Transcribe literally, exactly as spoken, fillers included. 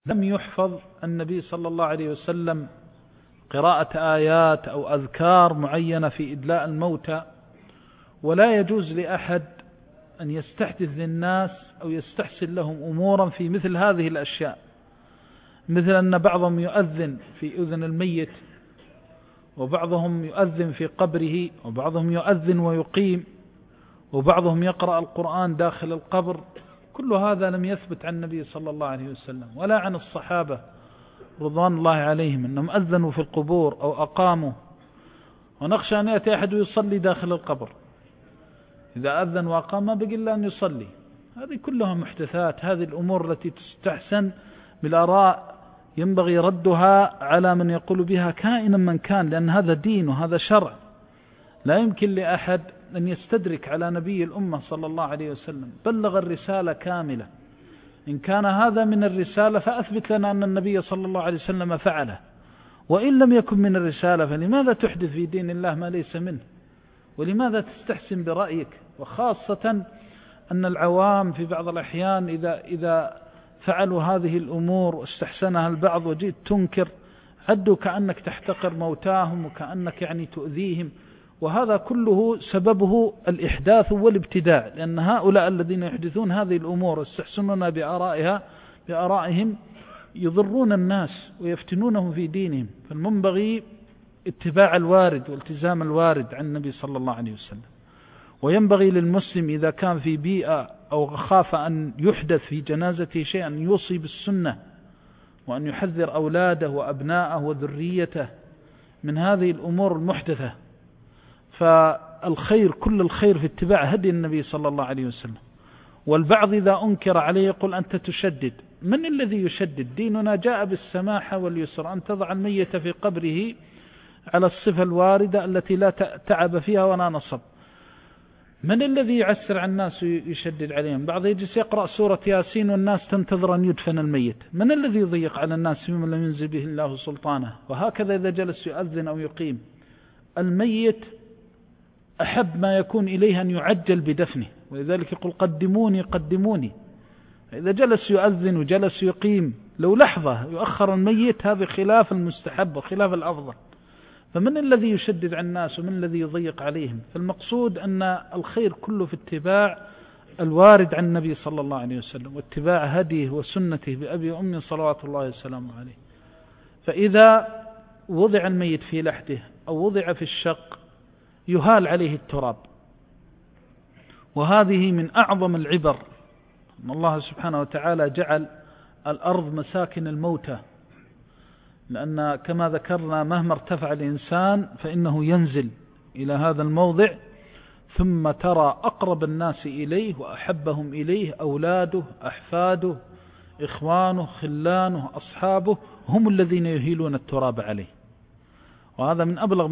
لم يحفظ النبي صلى الله عليه وسلم قراءة آيات أو أذكار معينة في إدلاء الموتى، ولا يجوز لأحد أن يستحدث للناس أو يستحسن لهم أمورا في مثل هذه الأشياء، مثل أن بعضهم يؤذن في أذن الميت، وبعضهم يؤذن في قبره، وبعضهم يؤذن ويقيم، وبعضهم يقرأ القرآن داخل القبر. كل هذا لم يثبت عن النبي صلى الله عليه وسلم ولا عن الصحابة رضوان الله عليهم أنهم أذنوا في القبور أو أقاموا. ونخشى أن يأتي أحد يصلي داخل القبر، إذا أذن وأقام ما بقي إلا أن يصلي. هذه كلها محدثات. هذه الأمور التي تستحسن بالآراء ينبغي ردها على من يقول بها كائنا من كان، لأن هذا دين وهذا شرع. لا يمكن لأحد أن يستدرك على نبي الأمة صلى الله عليه وسلم، بلغ الرسالة كاملة. إن كان هذا من الرسالة فأثبت لنا أن النبي صلى الله عليه وسلم فعله، وإن لم يكن من الرسالة فلماذا تحدث في دين الله ما ليس منه؟ ولماذا تستحسن برأيك؟ وخاصة أن العوام في بعض الأحيان إذا, إذا فعلوا هذه الأمور واستحسنها البعض وجئت تنكر، عدوا كأنك تحتقر موتاهم وكأنك يعني تؤذيهم. وهذا كله سببه الإحداث والابتداع، لأن هؤلاء الذين يحدثون هذه الأمور واستحسنون بآرائها بآرائهم يضرون الناس ويفتنونهم في دينهم. فالمنبغي اتباع الوارد والتزام الوارد عن النبي صلى الله عليه وسلم. وينبغي للمسلم إذا كان في بيئة أو خاف أن يحدث في جنازته شيئا أن يوصي بالسنة، وأن يحذر أولاده وأبناءه وذريته من هذه الأمور المحدثة. فالخير كل الخير في اتباع هدي النبي صلى الله عليه وسلم. والبعض إذا أنكر عليه يقول أنت تشدد. من الذي يشدد؟ ديننا جاء بالسماحة واليسر، أن تضع الميت في قبره على الصفة الواردة التي لا تعب فيها ولا نصب. من الذي يعسر على الناس ويشدد عليهم؟ بعض يجلس يقرأ سورة ياسين والناس تنتظر أن يدفن الميت. من الذي يضيق على الناس ممن لم ينزل به الله سلطانه؟ وهكذا إذا جلس يؤذن أو يقيم، الميت أحب ما يكون إليه أن يعجل بدفنه، ولذلك يقول قدموني قدموني. إذا جلس يؤذن وجلس يقيم لو لحظة يؤخر الميت، هذا خلاف المستحب وخلاف الأفضل. فمن الذي يشدد على الناس ومن الذي يضيق عليهم؟ فالمقصود أن الخير كله في اتباع الوارد عن النبي صلى الله عليه وسلم، واتباع هديه وسنته بأبي وأمي صلوات الله وسلامه عليه. فإذا وضع الميت في لحده أو وضع في الشق يهال عليه التراب، وهذه من أعظم العبر أن الله سبحانه وتعالى جعل الأرض مساكن الموتى، لأن كما ذكرنا مهما ارتفع الإنسان فإنه ينزل إلى هذا الموضع، ثم ترى أقرب الناس إليه وأحبهم إليه أولاده أحفاده إخوانه خلانه أصحابه هم الذين يهيلون التراب عليه. وهذا من أبلغ